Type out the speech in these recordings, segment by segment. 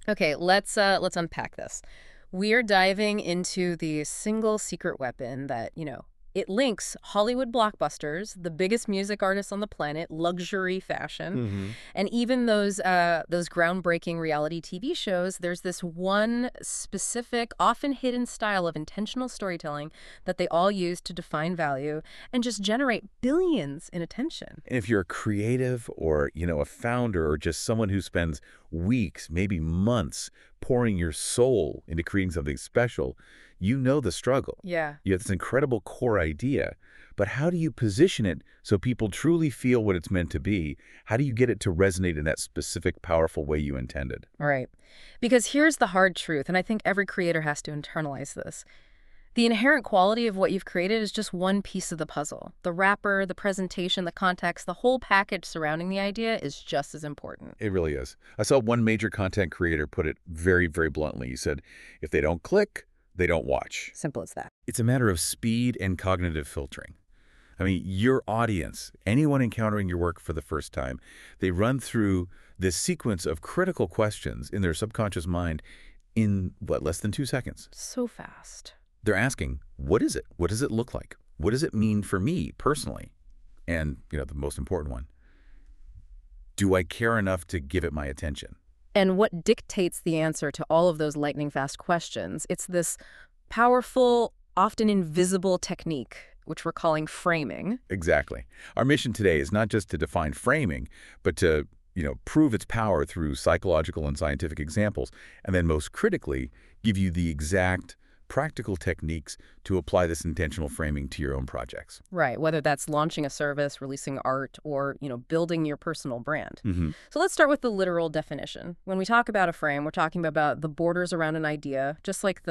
Okay, let's unpack this. We are diving into the single secret weapon that, it links Hollywood blockbusters, the biggest music artists on the planet, luxury fashion, Hmm. and even those groundbreaking reality TV shows. There's this one specific, often hidden style of intentional storytelling that they all use to define value and just generate billions in attention. And if you're a creative or, a founder or just someone who spends weeks, maybe months, pouring your soul into creating something special, you know the struggle. Yeah. You have this incredible core idea, but how do you position it so people truly feel what it's meant to be? How do you get it to resonate in that specific, powerful way you intended? Right. Because here's the hard truth, and I think every creator has to internalize this. The inherent quality of what you've created is just one piece of the puzzle. The wrapper, the presentation, the context, the whole package surrounding the idea is just as important. It really is. I saw one major content creator put it very, very bluntly. He said, if they don't click, they don't watch. Simple as that. It's a matter of speed and cognitive filtering. I mean, your audience, anyone encountering your work for the first time, they run through this sequence of critical questions in their subconscious mind in, what, less than 2 seconds. So fast. They're asking, what is it? What does it look like? What does it mean for me personally? And, the most important one, do I care enough to give it my attention? And what dictates the answer to all of those lightning fast questions? It's this powerful, often invisible technique, which we're calling framing. Exactly. Our mission today is not just to define framing, but to, prove its power through psychological and scientific examples, and then most critically, give you the exact practical techniques to apply this intentional framing to your own projects. Right, whether that's launching a service, releasing art, or, building your personal brand. Hmm. So let's start with the literal definition. When we talk about a frame, we're talking about the borders around an idea, just like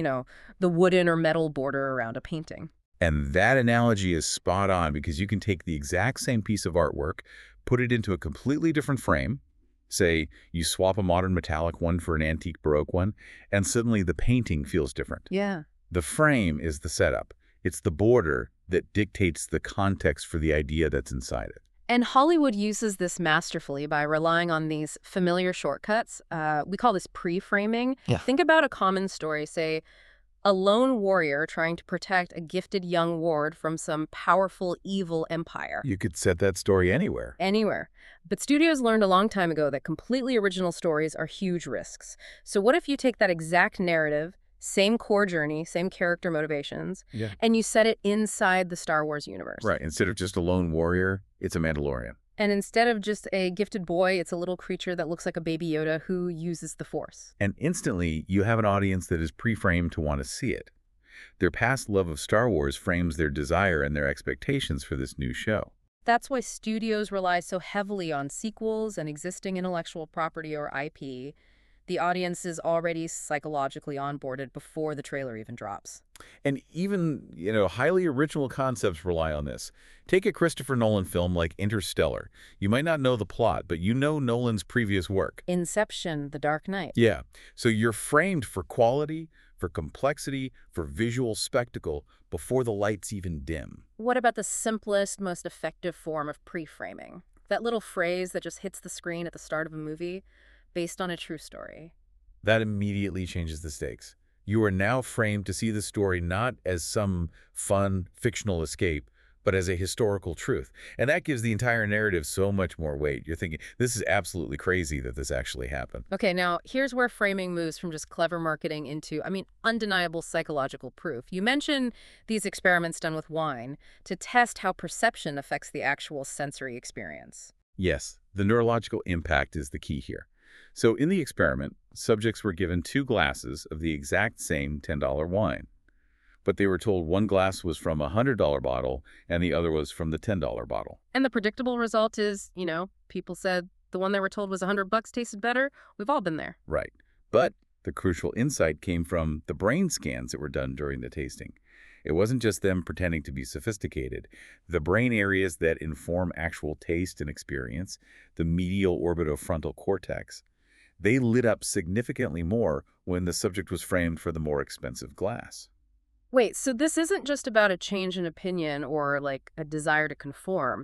the wooden or metal border around a painting. And that analogy is spot on because you can take the exact same piece of artwork, put it into a completely different frame. Say you swap a modern metallic one for an antique Baroque one, and suddenly the painting feels different. Yeah. The frame is the setup. It's the border that dictates the context for the idea that's inside it. And Hollywood uses this masterfully by relying on these familiar shortcuts. We call this pre-framing. Yeah. Think about a common story, say, a lone warrior trying to protect a gifted young ward from some powerful evil empire. You could set that story anywhere. Anywhere. But studios learned a long time ago that completely original stories are huge risks. So what if you take that exact narrative, same core journey, same character motivations, Yeah. and you set it inside the Star Wars universe? Right. Instead of just a lone warrior, it's a Mandalorian. And instead of just a gifted boy, it's a little creature that looks like a baby Yoda who uses the Force. And instantly, you have an audience that is pre-framed to want to see it. Their past love of Star Wars frames their desire and their expectations for this new show. That's why studios rely so heavily on sequels and existing intellectual property or IP. The audience is already psychologically onboarded before the trailer even drops. And even, highly original concepts rely on this. Take a Christopher Nolan film like Interstellar. You might not know the plot, but you know Nolan's previous work. Inception, The Dark Knight. Yeah. So you're framed for quality, for complexity, for visual spectacle before the lights even dim. What about the simplest, most effective form of pre-framing? That little phrase that just hits the screen at the start of a movie, based on a true story. That immediately changes the stakes. You are now framed to see the story not as some fun, fictional escape, but as a historical truth. And that gives the entire narrative so much more weight. You're thinking, this is absolutely crazy that this actually happened. Okay, now here's where framing moves from just clever marketing into, undeniable psychological proof. You mentioned these experiments done with wine to test how perception affects the actual sensory experience. Yes, the neurological impact is the key here. So in the experiment, subjects were given 2 glasses of the exact same $10 wine. But they were told one glass was from a $100 bottle and the other was from the $10 bottle. And the predictable result is, people said the one they were told was $100 tasted better. We've all been there. Right. But the crucial insight came from the brain scans that were done during the tasting. It wasn't just them pretending to be sophisticated. The brain areas that inform actual taste and experience, the medial orbitofrontal cortex, they lit up significantly more when the subject was framed for the more expensive glass. Wait, so this isn't just about a change in opinion or like a desire to conform.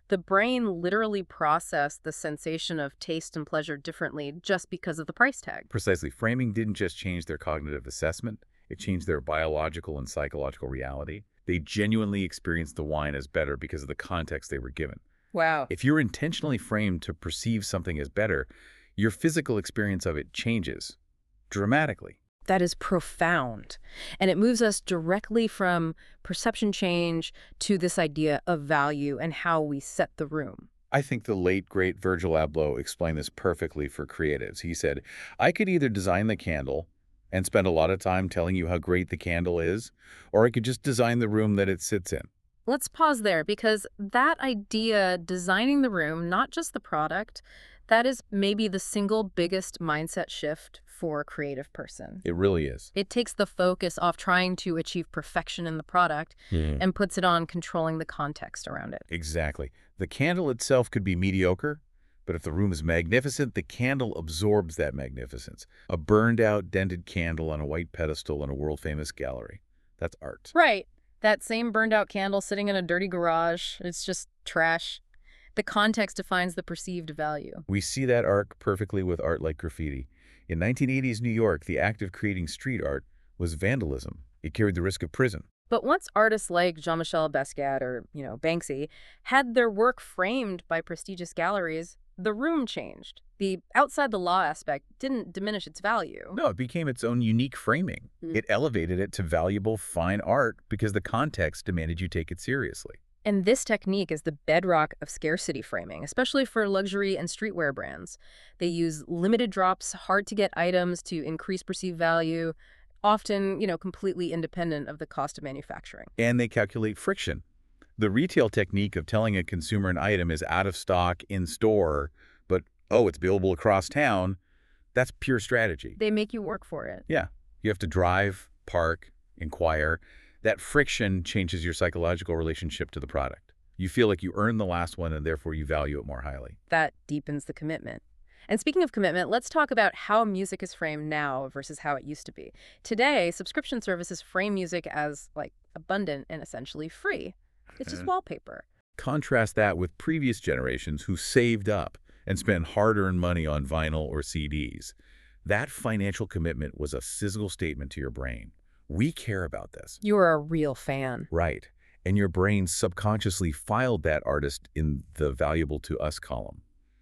The brain literally processed the sensation of taste and pleasure differently just because of the price tag. Precisely. Framing didn't just change their cognitive assessment, it changed their biological and psychological reality. They genuinely experienced the wine as better because of the context they were given. Wow. If you're intentionally framed to perceive something as better, your physical experience of it changes dramatically. That is profound. And it moves us directly from perception change to this idea of value and how we set the room. I think the late, great Virgil Abloh explained this perfectly for creatives. He said, I could either design the candle and spend a lot of time telling you how great the candle is, or I could just design the room that it sits in. Let's pause there because that idea, designing the room, not just the product, that is maybe the single biggest mindset shift for a creative person. It really is. It takes the focus off trying to achieve perfection in the product and puts it on controlling the context around it. Exactly. The candle itself could be mediocre, but if the room is magnificent, the candle absorbs that magnificence. A burned-out, dented candle on a white pedestal in a world-famous gallery. That's art. Right. That same burned-out candle sitting in a dirty garage, it's just trash. The context defines the perceived value. We see that arc perfectly with art like graffiti. In 1980s New York, the act of creating street art was vandalism. It carried the risk of prison. But once artists like Jean-Michel Basquiat or, Banksy had their work framed by prestigious galleries, the room changed. The outside-the-law aspect didn't diminish its value. No, it became its own unique framing. It elevated it to valuable, fine art because the context demanded you take it seriously. And this technique is the bedrock of scarcity framing, especially for luxury and streetwear brands. They use limited drops, hard-to-get items to increase perceived value, often, completely independent of the cost of manufacturing. And they calculate friction. The retail technique of telling a consumer an item is out of stock in store, but, oh, it's available across town, that's pure strategy. They make you work for it. Yeah. You have to drive, park, inquire. That friction changes your psychological relationship to the product. You feel like you earned the last one and therefore you value it more highly. That deepens the commitment. And speaking of commitment, let's talk about how music is framed now versus how it used to be. Today, subscription services frame music as, abundant and essentially free. It's just wallpaper. Contrast that with previous generations who saved up and spent hard-earned money on vinyl or CDs. That financial commitment was a physical statement to your brain. We care about this. You're a real fan. Right. And your brain subconsciously filed that artist in the valuable to us column.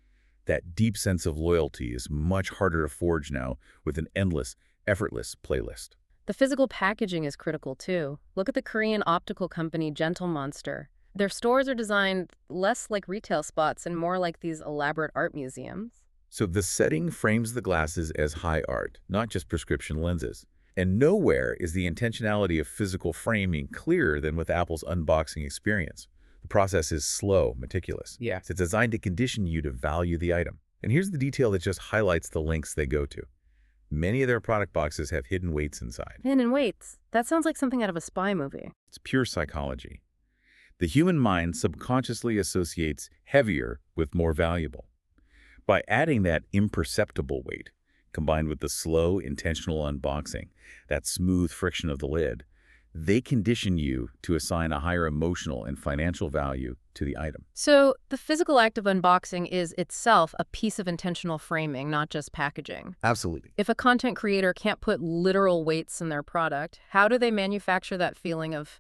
That deep sense of loyalty is much harder to forge now with an endless, effortless playlist. The physical packaging is critical too. Look at the Korean optical company Gentle Monster. Their stores are designed less like retail spots and more like these elaborate art museums. So the setting frames the glasses as high art, not just prescription lenses. And nowhere is the intentionality of physical framing clearer than with Apple's unboxing experience. The process is slow, meticulous. Yeah. It's designed to condition you to value the item. And here's the detail that just highlights the lengths they go to. Many of their product boxes have hidden weights inside. Hidden weights. That sounds like something out of a spy movie. It's pure psychology. The human mind subconsciously associates heavier with more valuable. By adding that imperceptible weight, combined with the slow, intentional unboxing, that smooth friction of the lid, they condition you to assign a higher emotional and financial value to the item. So the physical act of unboxing is itself a piece of intentional framing, not just packaging. Absolutely. If a content creator can't put literal weights in their product, how do they manufacture that feeling of,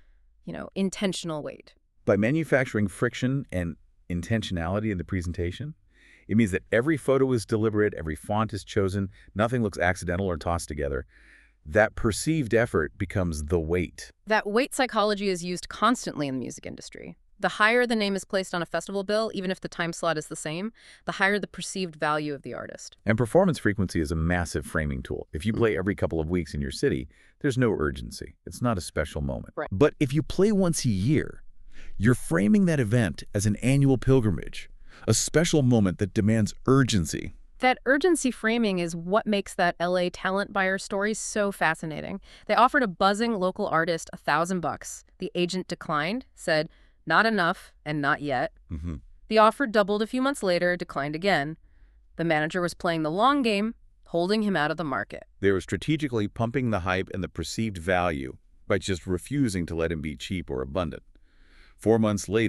intentional weight? By manufacturing friction and intentionality in the presentation, it means that every photo is deliberate, every font is chosen, nothing looks accidental or tossed together. That perceived effort becomes the weight. That weight psychology is used constantly in the music industry. The higher the name is placed on a festival bill, even if the time slot is the same, the higher the perceived value of the artist. And performance frequency is a massive framing tool. If you play every couple of weeks in your city, there's no urgency. It's not a special moment. Right. But if you play once a year, you're framing that event as an annual pilgrimage, a special moment that demands urgency. That urgency framing is what makes that LA talent buyer story so fascinating. They offered a buzzing local artist $1,000. The agent declined, said, not enough, and not yet. The offer doubled a few months later, declined again. The manager was playing the long game, holding him out of the market. They were strategically pumping the hype and the perceived value by just refusing to let him be cheap or abundant. 4 months later,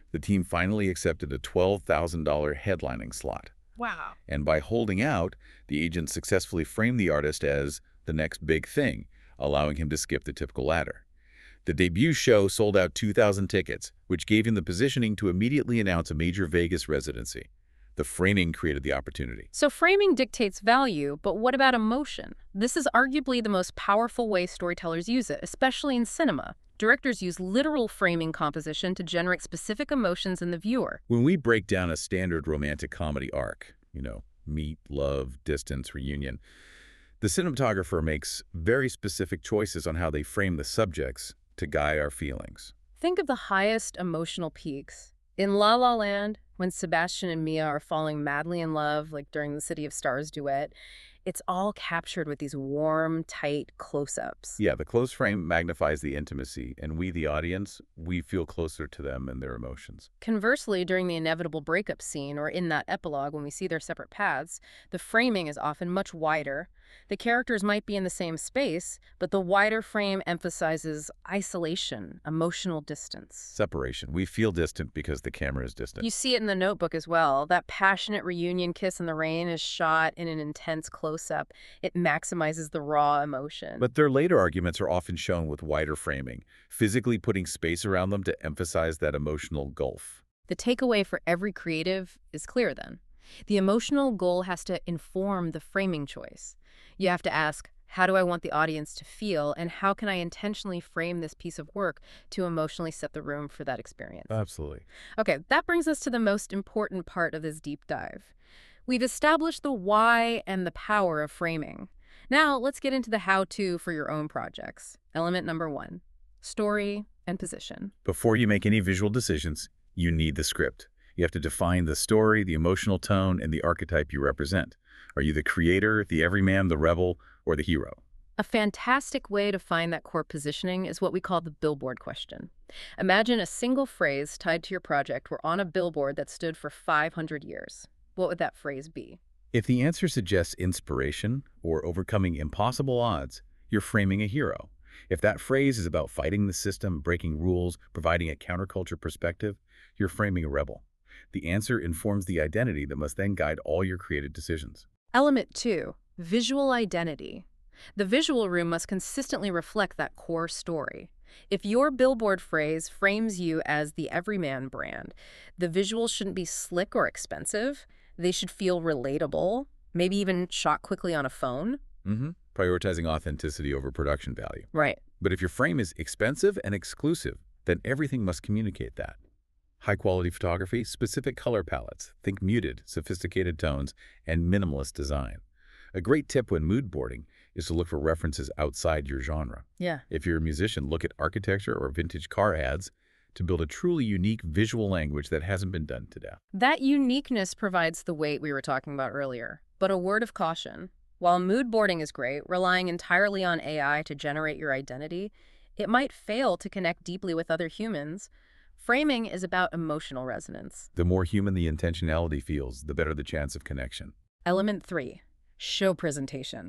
The team finally accepted a $12,000 headlining slot. Wow. And by holding out, the agent successfully framed the artist as the next big thing, allowing him to skip the typical ladder. The debut show sold out 2,000 tickets, which gave him the positioning to immediately announce a major Vegas residency. The framing created the opportunity. So framing dictates value, but what about emotion? This is arguably the most powerful way storytellers use it, especially in cinema. Directors use literal framing composition to generate specific emotions in the viewer. When we break down a standard romantic comedy arc, meet, love, distance, reunion, the cinematographer makes very specific choices on how they frame the subjects to guide our feelings. Think of the highest emotional peaks. In La La Land, when Sebastian and Mia are falling madly in love, like during the City of Stars duet, it's all captured with these warm, tight close-ups. Yeah, the close frame magnifies the intimacy, and we, the audience, we feel closer to them and their emotions. Conversely, during the inevitable breakup scene or in that epilogue when we see their separate paths, the framing is often much wider. The characters might be in the same space, but the wider frame emphasizes isolation, emotional distance. Separation. We feel distant because the camera is distant. You see it in The Notebook as well. That passionate reunion kiss in the rain is shot in an intense close-up. It maximizes the raw emotion. But their later arguments are often shown with wider framing, physically putting space around them to emphasize that emotional gulf. The takeaway for every creative is clear then. The emotional goal has to inform the framing choice. You have to ask, how do I want the audience to feel, and how can I intentionally frame this piece of work to emotionally set the room for that experience? Absolutely. Okay, that brings us to the most important part of this deep dive. We've established the why and the power of framing. Now, let's get into the how-to for your own projects. Element number 1, story and position. Before you make any visual decisions, you need the script. You have to define the story, the emotional tone, and the archetype you represent. Are you the creator, the everyman, the rebel, or the hero? A fantastic way to find that core positioning is what we call the billboard question. Imagine a single phrase tied to your project were on a billboard that stood for 500 years. What would that phrase be? If the answer suggests inspiration or overcoming impossible odds, you're framing a hero. If that phrase is about fighting the system, breaking rules, providing a counterculture perspective, you're framing a rebel. The answer informs the identity that must then guide all your creative decisions. Element 2, visual identity. The visual room must consistently reflect that core story. If your billboard phrase frames you as the everyman brand, the visuals shouldn't be slick or expensive. They should feel relatable, maybe even shot quickly on a phone. Prioritizing authenticity over production value. Right. But if your frame is expensive and exclusive, then everything must communicate that. High-quality photography, specific color palettes, think muted, sophisticated tones, and minimalist design. A great tip when mood boarding is to look for references outside your genre. Yeah. If you're a musician, look at architecture or vintage car ads to build a truly unique visual language that hasn't been done to death. That uniqueness provides the weight we were talking about earlier. But a word of caution. While mood boarding is great, relying entirely on AI to generate your identity, it might fail to connect deeply with other humans. Framing is about emotional resonance. The more human the intentionality feels, the better the chance of connection. Element 3, show presentation.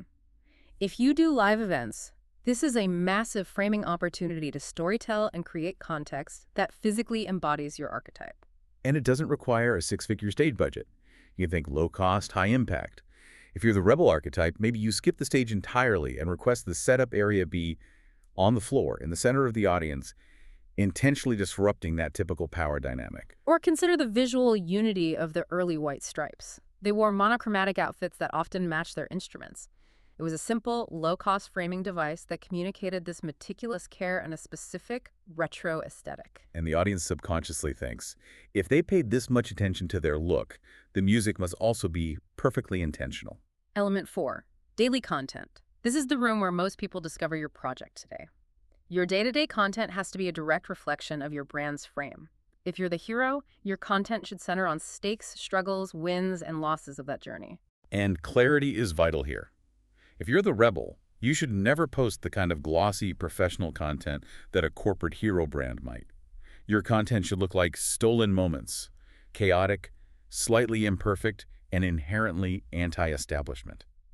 If you do live events, this is a massive framing opportunity to storytell and create context that physically embodies your archetype. And it doesn't require a six-figure stage budget. You can think low cost, high impact. If you're the rebel archetype, maybe you skip the stage entirely and request the setup area be on the floor, in the center of the audience, intentionally disrupting that typical power dynamic. Or consider the visual unity of the early White Stripes. They wore monochromatic outfits that often matched their instruments. It was a simple, low-cost framing device that communicated this meticulous care and a specific retro aesthetic. And the audience subconsciously thinks, if they paid this much attention to their look, the music must also be perfectly intentional. Element 4, daily content. This is the room where most people discover your project today. Your day-to-day content has to be a direct reflection of your brand's frame. If you're the hero, your content should center on stakes, struggles, wins, and losses of that journey. And clarity is vital here. If you're the rebel, you should never post the kind of glossy, professional content that a corporate hero brand might. Your content should look like stolen moments, chaotic, slightly imperfect, and inherently anti-establishment.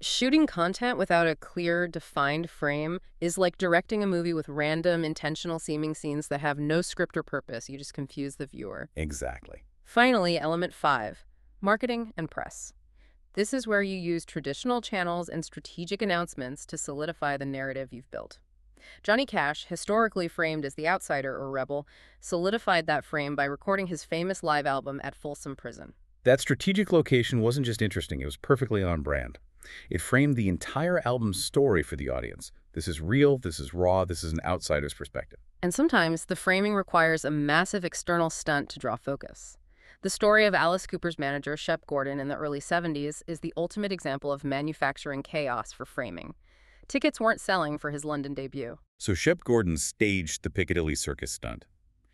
Shooting content without a clear, defined frame is like directing a movie with random, intentional seeming scenes that have no script or purpose. You just confuse the viewer. Exactly. Finally, element 5, marketing and press. This is where you use traditional channels and strategic announcements to solidify the narrative you've built. Johnny Cash, historically framed as the outsider or rebel, solidified that frame by recording his famous live album at Folsom Prison. That strategic location wasn't just interesting, it was perfectly on brand. It framed the entire album's story for the audience. This is real, this is raw, this is an outsider's perspective. And sometimes the framing requires a massive external stunt to draw focus. The story of Alice Cooper's manager, Shep Gordon, in the early 70s is the ultimate example of manufacturing chaos for framing. Tickets weren't selling for his London debut. So Shep Gordon staged the Piccadilly Circus stunt.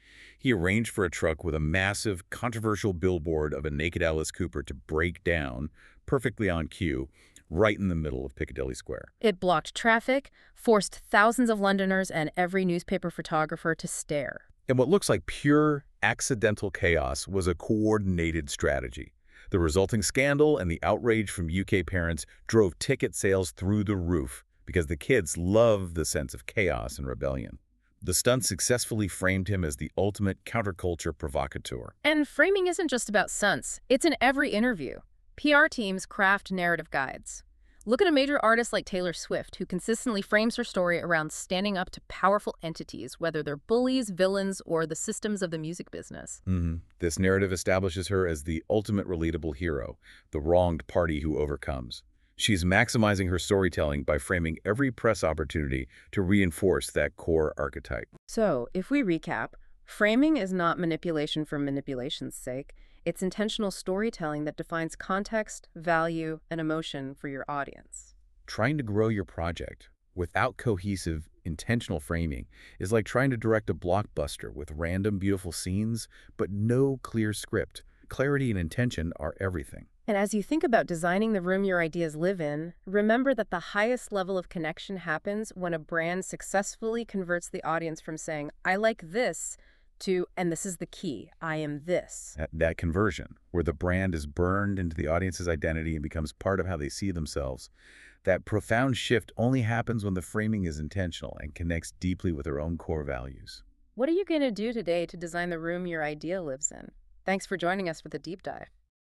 He arranged for a truck with a massive, controversial billboard of a naked Alice Cooper to break down, perfectly on cue, right in the middle of Piccadilly Square. It blocked traffic, forced thousands of Londoners and every newspaper photographer to stare. And what looks like pure, accidental chaos was a coordinated strategy. The resulting scandal and the outrage from UK parents drove ticket sales through the roof because the kids love the sense of chaos and rebellion. The stunt successfully framed him as the ultimate counterculture provocateur. And framing isn't just about stunts. It's in every interview. PR teams craft narrative guides. Look at a major artist like Taylor Swift, who consistently frames her story around standing up to powerful entities, whether they're bullies, villains, or the systems of the music business. This narrative establishes her as the ultimate relatable hero, the wronged party who overcomes. She's maximizing her storytelling by framing every press opportunity to reinforce that core archetype. So, if we recap, framing is not manipulation for manipulation's sake. It's intentional storytelling that defines context, value, and emotion for your audience. Trying to grow your project without cohesive, intentional framing is like trying to direct a blockbuster with random, beautiful scenes, but no clear script. Clarity and intention are everything. And as you think about designing the room your ideas live in, remember that the highest level of connection happens when a brand successfully converts the audience from saying, "I like this," to, and this is the key, "I am this." That conversion, where the brand is burned into the audience's identity and becomes part of how they see themselves, that profound shift only happens when the framing is intentional and connects deeply with their own core values. What are you going to do today to design the room your idea lives in? Thanks for joining us for the deep dive.